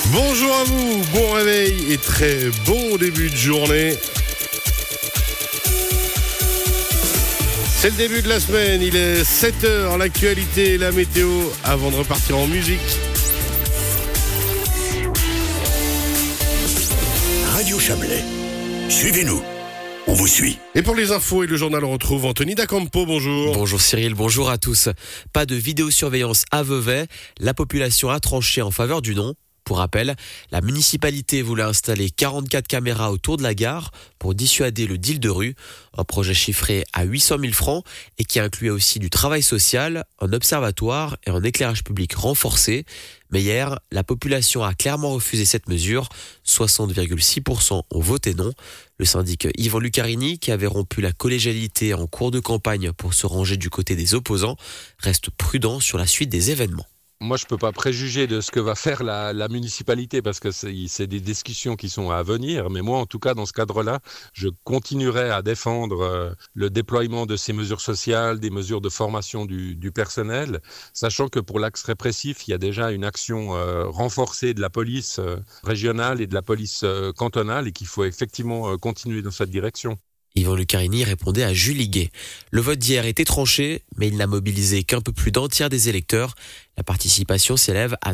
Bonjour à vous, bon réveil et très bon début de journée. C'est le début de la semaine, il est 7h, l'actualité et la météo avant de repartir en musique. Radio Chablais, suivez-nous, on vous suit. Et pour les infos et le journal, on retrouve Anthony D'Acampo, bonjour. Bonjour Cyril, bonjour à tous. Pas de vidéosurveillance à Vevey, la population a tranché en faveur du non. Pour rappel, la municipalité voulait installer 44 caméras autour de la gare pour dissuader le deal de rue. Un projet chiffré à 800 000 francs et qui incluait aussi du travail social, un observatoire et un éclairage public renforcé. Mais hier, la population a clairement refusé cette mesure. 60,6% ont voté non. Le syndic Yvan Lucarini, qui avait rompu la collégialité en cours de campagne pour se ranger du côté des opposants, reste prudent sur la suite des événements. Moi, je ne peux pas préjuger de ce que va faire la municipalité parce que c'est des discussions qui sont à venir. Mais moi, en tout cas, dans ce cadre-là, je continuerai à défendre le déploiement de ces mesures sociales, des mesures de formation du personnel, sachant que pour l'axe répressif, il y a déjà une action renforcée de la police régionale et de la police cantonale et qu'il faut effectivement continuer dans cette direction. Yvan Lucarini répondait à Julie Guet. Le vote d'hier était tranché, mais il n'a mobilisé qu'un peu plus d'un tiers des électeurs. La participation s'élève à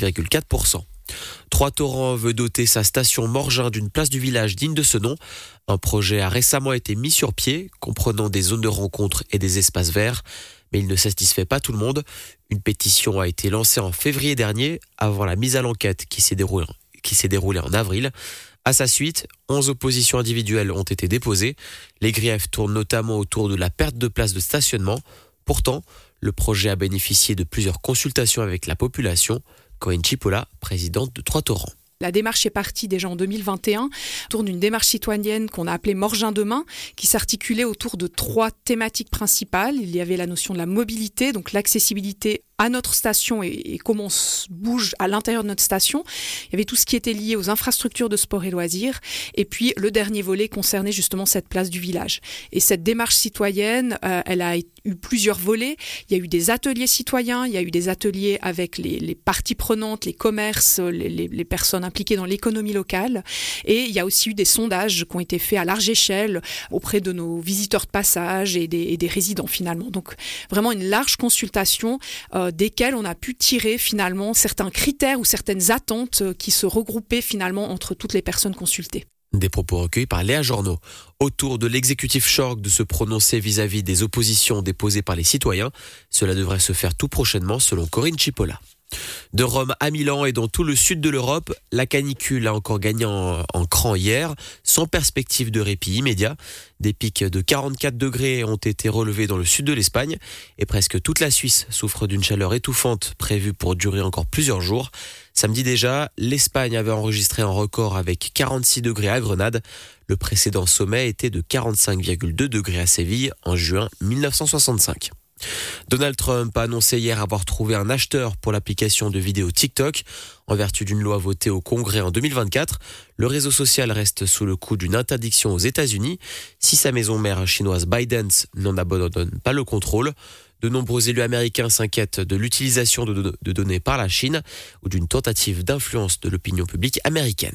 36,4%. Trois-Torrents veut doter sa station Morgin d'une place du village digne de ce nom. Un projet a récemment été mis sur pied, comprenant des zones de rencontre et des espaces verts. Mais il ne satisfait pas tout le monde. Une pétition a été lancée en février dernier, avant la mise à l'enquête qui s'est déroulée en avril. À sa suite, 11 oppositions individuelles ont été déposées. Les griefs tournent notamment autour de la perte de places de stationnement. Pourtant, le projet a bénéficié de plusieurs consultations avec la population. Corinne Chipola, présidente de Trois-Torrents. La démarche est partie déjà en 2021, autour d'une démarche citoyenne qu'on a appelée Morgin demain, qui s'articulait autour de 3 thématiques principales. Il y avait la notion de la mobilité, donc l'accessibilité à notre station et comment on se bouge à l'intérieur de notre station. Il y avait tout ce qui était lié aux infrastructures de sport et loisirs. Et puis, le dernier volet concernait justement cette place du village. Et cette démarche citoyenne, elle a eu plusieurs volets. Il y a eu des ateliers citoyens, il y a eu des ateliers avec les parties prenantes, les commerces, les personnes impliquées dans l'économie locale. Et il y a aussi eu des sondages qui ont été faits à large échelle auprès de nos visiteurs de passage et des résidents finalement. Donc, vraiment une large consultation desquels on a pu tirer finalement certains critères ou certaines attentes qui se regroupaient finalement entre toutes les personnes consultées. Des propos recueillis par Léa Journeau. Autour de l'exécutif Chorg de se prononcer vis-à-vis des oppositions déposées par les citoyens. Cela devrait se faire tout prochainement selon Corinne Chipola. De Rome à Milan et dans tout le sud de l'Europe, la canicule a encore gagné en cran hier, sans perspective de répit immédiat. Des pics de 44 degrés ont été relevés dans le sud de l'Espagne et presque toute la Suisse souffre d'une chaleur étouffante prévue pour durer encore plusieurs jours. Samedi déjà, l'Espagne avait enregistré un record avec 46 degrés à Grenade. Le précédent sommet était de 45,2 degrés à Séville en juin 1965. Donald Trump a annoncé hier avoir trouvé un acheteur pour l'application de vidéo TikTok. En vertu d'une loi votée au Congrès en 2024, le réseau social reste sous le coup d'une interdiction aux États-Unis si sa maison mère chinoise ByteDance n'en abandonne pas le contrôle. De nombreux élus américains s'inquiètent de l'utilisation de données par la Chine ou d'une tentative d'influence de l'opinion publique américaine.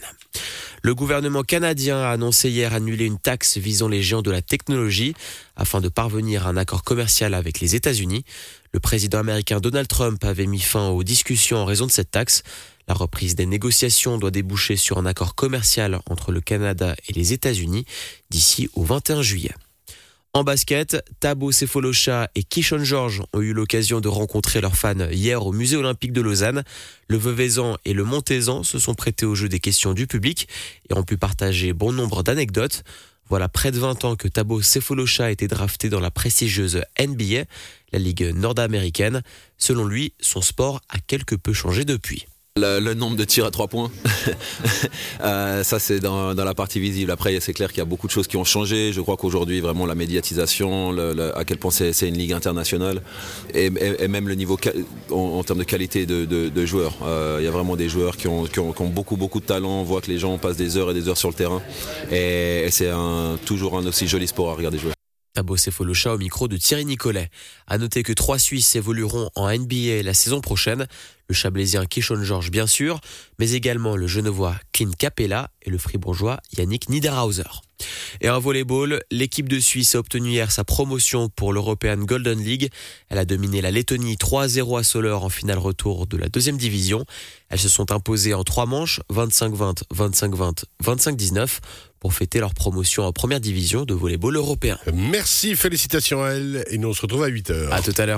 Le gouvernement canadien a annoncé hier annuler une taxe visant les géants de la technologie afin de parvenir à un accord commercial avec les États-Unis. Le président américain Donald Trump avait mis fin aux discussions en raison de cette taxe. La reprise des négociations doit déboucher sur un accord commercial entre le Canada et les États-Unis d'ici au 21 juillet. En basket, Thabo Sefolosha et Kishon George ont eu l'occasion de rencontrer leurs fans hier au musée olympique de Lausanne. Le Veuvaisan et le Montaisan se sont prêtés au jeu des questions du public et ont pu partager bon nombre d'anecdotes. Voilà près de 20 ans que Thabo Sefolosha a été drafté dans la prestigieuse NBA, la ligue nord-américaine. Selon lui, son sport a quelque peu changé depuis. Le nombre de tirs à 3 points, ça c'est dans la partie visible. Après c'est clair qu'il y a beaucoup de choses qui ont changé. Je crois qu'aujourd'hui vraiment la médiatisation, à quel point c'est une ligue internationale et même le niveau en termes de qualité de joueurs. Il y a vraiment des joueurs qui ont beaucoup de talent. On voit que les gens passent des heures et des heures sur le terrain et c'est toujours un aussi joli sport à regarder jouer. Thabo Sefolosha au micro de Thierry Nicolet. À noter que 3 Suisses évolueront en NBA la saison prochaine. Le Chablaisien Kishon Georges bien sûr, mais également le Genevois Clint Capella et le Fribourgeois Yannick Niederhauser. Et en volleyball, l'équipe de Suisse a obtenu hier sa promotion pour l'European Golden League. Elle a dominé la Lettonie 3-0 à Soleure en finale retour de la deuxième division. Elles se sont imposées en 3 manches, 25-20, 25-20, 25-19, pour fêter leur promotion en première division de volleyball européen. Merci, félicitations à elle, et nous on se retrouve à 8h. À tout à l'heure.